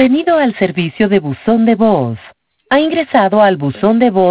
Bienvenido al servicio de buzón de voz. Ha ingresado al buzón de voz